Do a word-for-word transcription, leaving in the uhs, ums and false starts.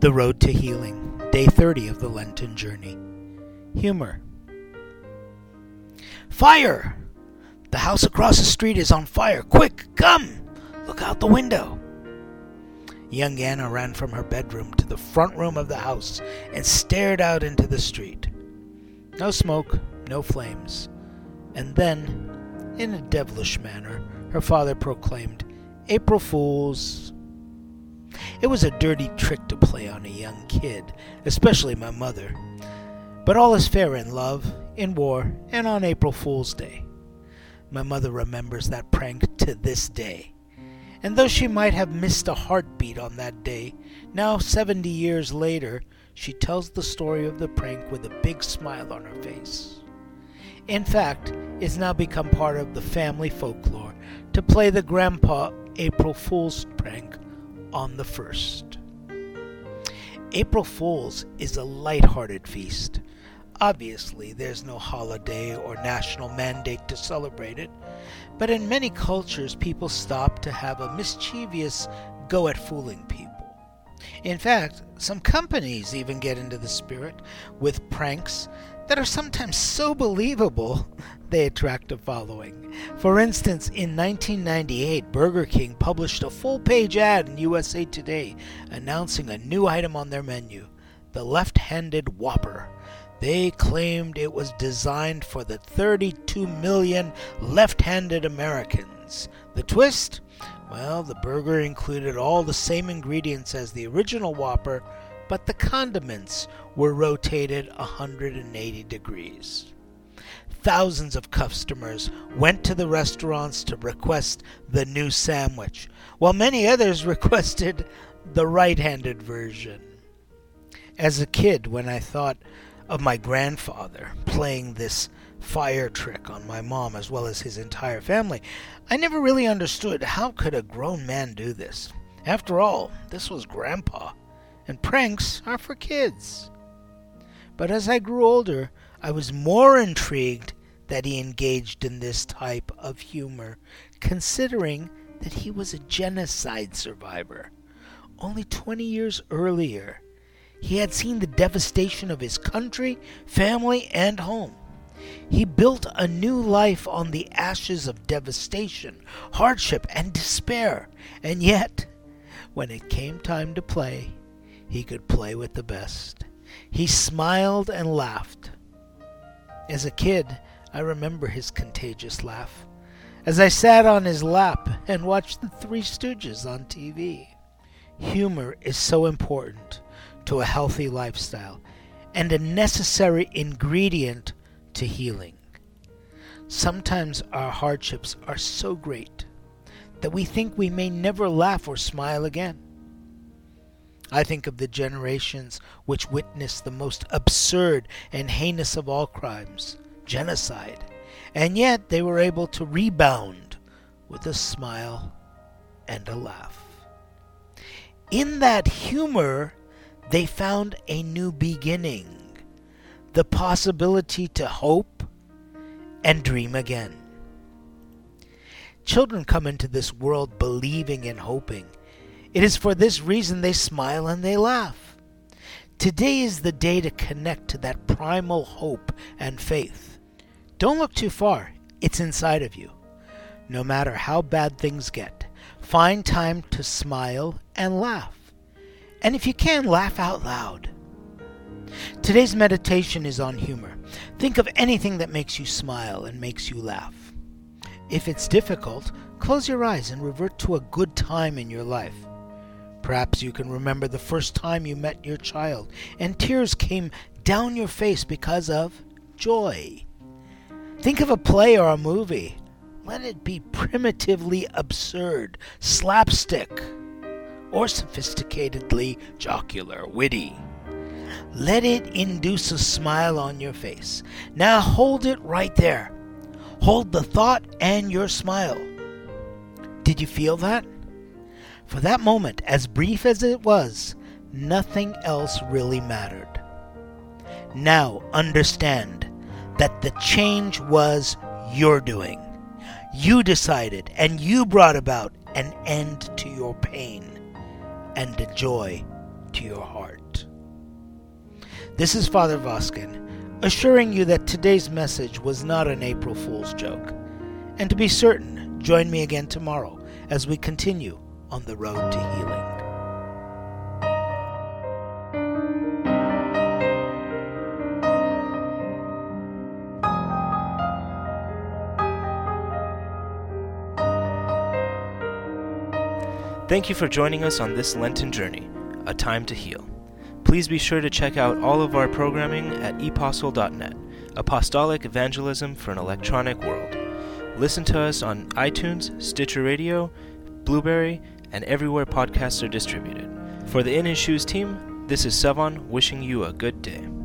The Road to Healing, Day thirty of the Lenten Journey. Humor. Fire! The house across the street is on fire. Quick, come! Look out the window. Young Anna ran from her bedroom to the front room of the house and stared out into the street. No smoke, no flames. And then, in a devilish manner, her father proclaimed, "April Fools." It was a dirty trick to play on a young kid, especially my mother. But all is fair in love, in war, and on April Fool's Day. My mother remembers that prank to this day. And though she might have missed a heartbeat on that day, now seventy years later, she tells the story of the prank with a big smile on her face. In fact, it's now become part of the family folklore to play the grandpa April Fool's prank on the first. April Fool's is a light-hearted feast. Obviously, there's no holiday or national mandate to celebrate it, but in many cultures, people stop to have a mischievous go at fooling people. In fact, some companies even get into the spirit with pranks that are sometimes so believable they attract a following. For instance, in nineteen ninety-eight, Burger King published a full-page ad in U S A Today announcing a new item on their menu, the left-handed Whopper. They claimed it was designed for the thirty-two million left-handed Americans. The twist? Well, the burger included all the same ingredients as the original Whopper, but the condiments were rotated one hundred eighty degrees. Thousands of customers went to the restaurants to request the new sandwich, while many others requested the right-handed version. As a kid, when I thought of my grandfather playing this fire trick on my mom as well as his entire family, I never really understood how could a grown man do this. After all, this was Grandpa, and pranks are for kids. But as I grew older, I was more intrigued that he engaged in this type of humor, considering that he was a genocide survivor. Only twenty years earlier, he had seen the devastation of his country, family, and home. He built a new life on the ashes of devastation, hardship, and despair. And yet, when it came time to play, he could play with the best. He smiled and laughed. As a kid, I remember his contagious laugh as I sat on his lap and watched the Three Stooges on T V. Humor is so important to a healthy lifestyle and a necessary ingredient to healing. Sometimes our hardships are so great that we think we may never laugh or smile again. I think of the generations which witnessed the most absurd and heinous of all crimes, genocide, and yet they were able to rebound with a smile and a laugh. In that humor, they found a new beginning, the possibility to hope and dream again. Children come into this world believing and hoping. It is for this reason they smile and they laugh. Today is the day to connect to that primal hope and faith. Don't look too far. It's inside of you. No matter how bad things get, find time to smile and laugh. And if you can, laugh out loud. Today's meditation is on humor. Think of anything that makes you smile and makes you laugh. If it's difficult, close your eyes and revert to a good time in your life. Perhaps you can remember the first time you met your child and tears came down your face because of joy. Think of a play or a movie. Let it be primitively absurd, slapstick, or sophisticatedly jocular, witty. Let it induce a smile on your face. Now hold it right there. Hold the thought and your smile. Did you feel that? For that moment, as brief as it was, nothing else really mattered. Now understand that the change was your doing. You decided and you brought about an end to your pain and a joy to your heart. This is Father Voskin, assuring you that today's message was not an April Fool's joke. And to be certain, join me again tomorrow as we continue on the road to healing. Thank you for joining us on this Lenten journey, A Time to Heal. Please be sure to check out all of our programming at epostle dot net, Apostolic Evangelism for an Electronic World. Listen to us on iTunes, Stitcher Radio, Blueberry, and everywhere podcasts are distributed. For the In His Shoes team, this is Sevan wishing you a good day.